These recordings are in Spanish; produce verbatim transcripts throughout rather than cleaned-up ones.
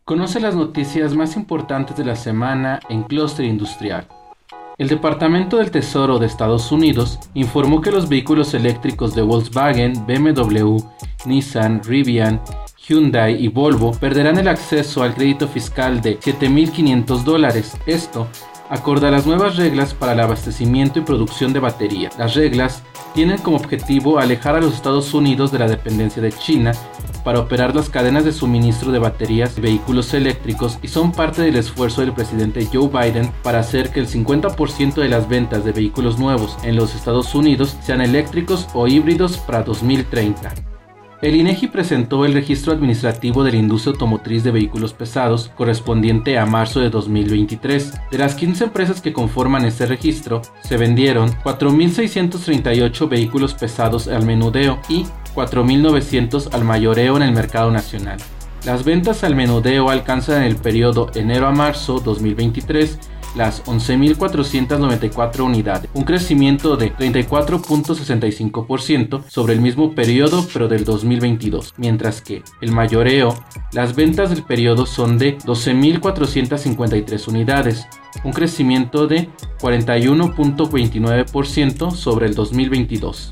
Conoce las noticias más importantes de la semana en Clúster Industrial. El Departamento del Tesoro de Estados Unidos informó que los vehículos eléctricos de Volkswagen, B M W, Nissan, Rivian, Hyundai y Volvo perderán el acceso al crédito fiscal de siete mil quinientos dólares. Esto acorde a las nuevas reglas para el abastecimiento y producción de batería. Las reglas tienen como objetivo alejar a los Estados Unidos de la dependencia de China para operar las cadenas de suministro de baterías y vehículos eléctricos y son parte del esfuerzo del presidente Joe Biden para hacer que el cincuenta por ciento de las ventas de vehículos nuevos en los Estados Unidos sean eléctricos o híbridos para dos mil treinta. El INEGI presentó el registro administrativo de la industria automotriz de vehículos pesados correspondiente a marzo de dos mil veintitrés. De las quince empresas que conforman este registro, se vendieron cuatro mil seiscientos treinta y ocho vehículos pesados al menudeo y cuatro mil novecientos al mayoreo en el mercado nacional. Las ventas al menudeo alcanzan en el periodo enero a marzo dos mil veintitrés las once mil cuatrocientas noventa y cuatro unidades, un crecimiento de treinta y cuatro punto sesenta y cinco por ciento sobre el mismo periodo pero del dos mil veintidós, mientras que el mayoreo, las ventas del periodo son de doce mil cuatrocientas cincuenta y tres unidades, un crecimiento de cuarenta y uno punto veintinueve por ciento sobre el dos mil veintidós.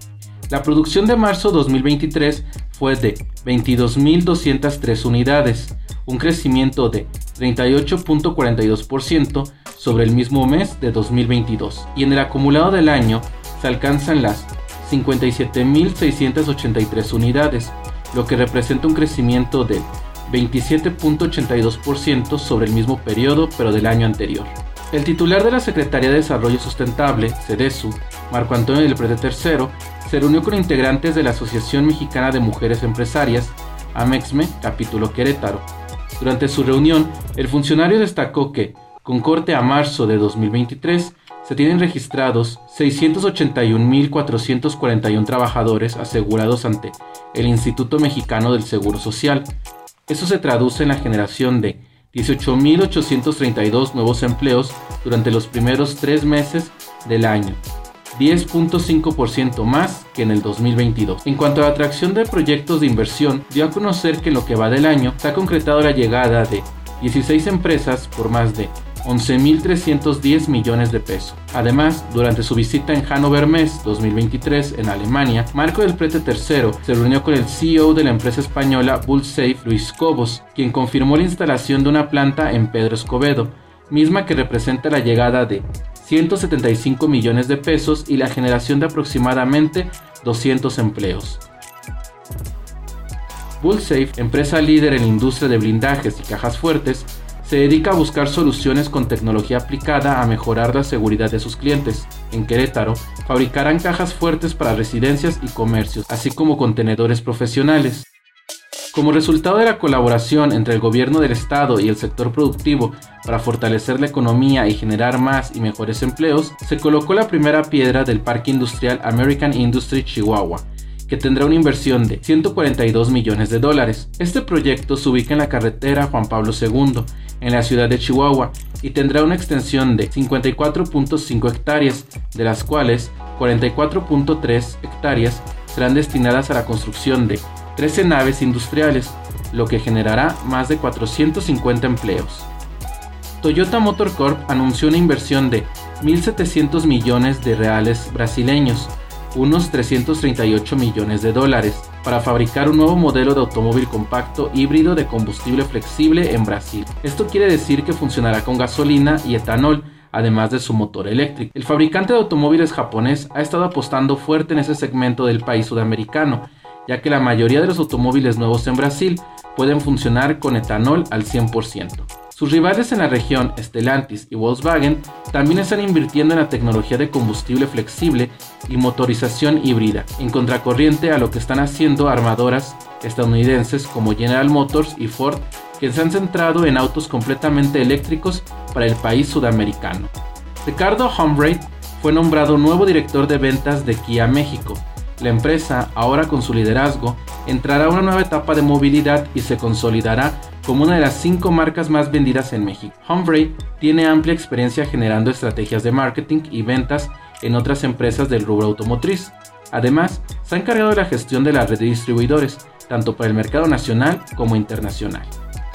La producción de marzo dos mil veintitrés fue de veintidós mil doscientas tres unidades, un crecimiento de treinta y ocho punto cuarenta y dos por ciento sobre el mismo mes de dos mil veintidós, y en el acumulado del año se alcanzan las cincuenta y siete mil seiscientas ochenta y tres unidades, lo que representa un crecimiento de veintisiete punto ochenta y dos por ciento sobre el mismo periodo pero del año anterior. El titular de la Secretaría de Desarrollo Sustentable, SEDESU, Marco Antonio del Prete tercero, se reunió con integrantes de la Asociación Mexicana de Mujeres Empresarias, AMEXME, capítulo Querétaro. Durante su reunión, el funcionario destacó que, con corte a marzo de dos mil veintitrés, se tienen registrados seiscientos ochenta y un mil cuatrocientos cuarenta y uno trabajadores asegurados ante el Instituto Mexicano del Seguro Social. Eso se traduce en la generación de dieciocho mil ochocientos treinta y dos nuevos empleos durante los primeros tres meses del año, diez punto cinco por ciento más que en el dos mil veintidós. En cuanto a la atracción de proyectos de inversión, dio a conocer que en lo que va del año se ha concretado la llegada de dieciséis empresas por más de once mil trescientos diez millones de pesos. Además, durante su visita en Hannover Messe dos mil veintitrés en Alemania, Marco del Prete tercero se reunió con el C E O de la empresa española Bullsafe, Luis Cobos, quien confirmó la instalación de una planta en Pedro Escobedo, misma que representa la llegada de ciento setenta y cinco millones de pesos y la generación de aproximadamente doscientos empleos. Bullsafe, empresa líder en la industria de blindajes y cajas fuertes, se dedica a buscar soluciones con tecnología aplicada a mejorar la seguridad de sus clientes. En Querétaro, fabricarán cajas fuertes para residencias y comercios, así como contenedores profesionales. Como resultado de la colaboración entre el gobierno del estado y el sector productivo para fortalecer la economía y generar más y mejores empleos, se colocó la primera piedra del Parque Industrial American Industry Chihuahua, que tendrá una inversión de ciento cuarenta y dos millones de dólares. Este proyecto se ubica en la carretera Juan Pablo segundo, en la ciudad de Chihuahua, y tendrá una extensión de cincuenta y cuatro punto cinco hectáreas, de las cuales cuarenta y cuatro punto tres hectáreas serán destinadas a la construcción de trece naves industriales, lo que generará más de cuatrocientos cincuenta empleos. Toyota Motor Corp anunció una inversión de mil setecientos millones de reales brasileños, unos trescientos treinta y ocho millones de dólares, para fabricar un nuevo modelo de automóvil compacto híbrido de combustible flexible en Brasil. Esto quiere decir que funcionará con gasolina y etanol, además de su motor eléctrico. El fabricante de automóviles japonés ha estado apostando fuerte en ese segmento del país sudamericano, ya que la mayoría de los automóviles nuevos en Brasil pueden funcionar con etanol al cien por ciento. Sus rivales en la región, Stellantis y Volkswagen, también están invirtiendo en la tecnología de combustible flexible y motorización híbrida, en contracorriente a lo que están haciendo armadoras estadounidenses como General Motors y Ford, que se han centrado en autos completamente eléctricos para el país sudamericano. Ricardo Humbrey fue nombrado nuevo director de ventas de Kia México. La empresa, ahora con su liderazgo, entrará a una nueva etapa de movilidad y se consolidará como una de las cinco marcas más vendidas en México. Humbrey tiene amplia experiencia generando estrategias de marketing y ventas en otras empresas del rubro automotriz. Además, se ha encargado de la gestión de la red de distribuidores, tanto para el mercado nacional como internacional.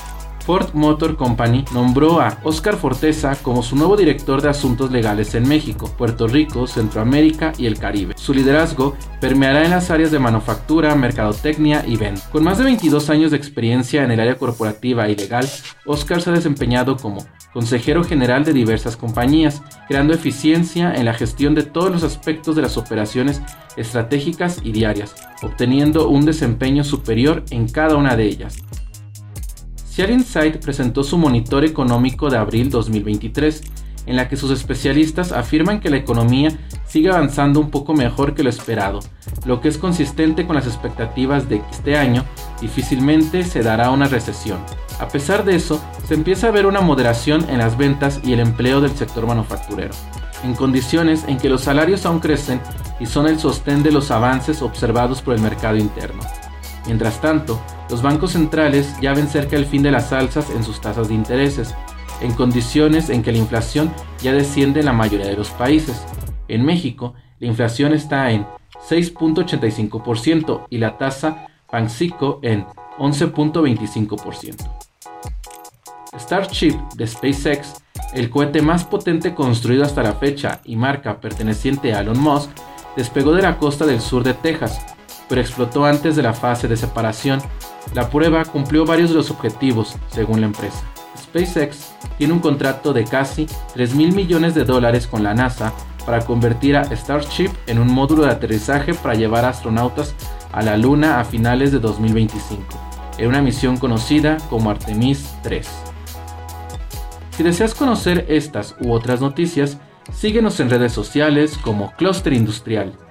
Ford Motor Company nombró a Óscar Forteza como su nuevo director de asuntos legales en México, Puerto Rico, Centroamérica y el Caribe. Su liderazgo permeará en las áreas de manufactura, mercadotecnia y venta. Con más de veintidós años de experiencia en el área corporativa y legal, Óscar se ha desempeñado como consejero general de diversas compañías, creando eficiencia en la gestión de todos los aspectos de las operaciones estratégicas y diarias, obteniendo un desempeño superior en cada una de ellas. Share Insight presentó su monitor económico de abril dos mil veintitrés, en la que sus especialistas afirman que la economía sigue avanzando un poco mejor que lo esperado, lo que es consistente con las expectativas de que este año difícilmente se dará una recesión. A pesar de eso, se empieza a ver una moderación en las ventas y el empleo del sector manufacturero, en condiciones en que los salarios aún crecen y son el sostén de los avances observados por el mercado interno. Mientras tanto, los bancos centrales ya ven cerca el fin de las alzas en sus tasas de intereses, en condiciones en que la inflación ya desciende en la mayoría de los países. En México, la inflación está en seis punto ochenta y cinco por ciento y la tasa Banxico en once punto veinticinco por ciento. Starship de SpaceX, el cohete más potente construido hasta la fecha y marca perteneciente a Elon Musk, despegó de la costa del sur de Texas, pero explotó antes de la fase de separación. La prueba cumplió varios de los objetivos, según la empresa. SpaceX tiene un contrato de casi tres mil millones de dólares con la NASA para convertir a Starship en un módulo de aterrizaje para llevar a astronautas a la Luna a finales de dos mil veinticinco, en una misión conocida como Artemis tres. Si deseas conocer estas u otras noticias, síguenos en redes sociales como Clúster Industrial.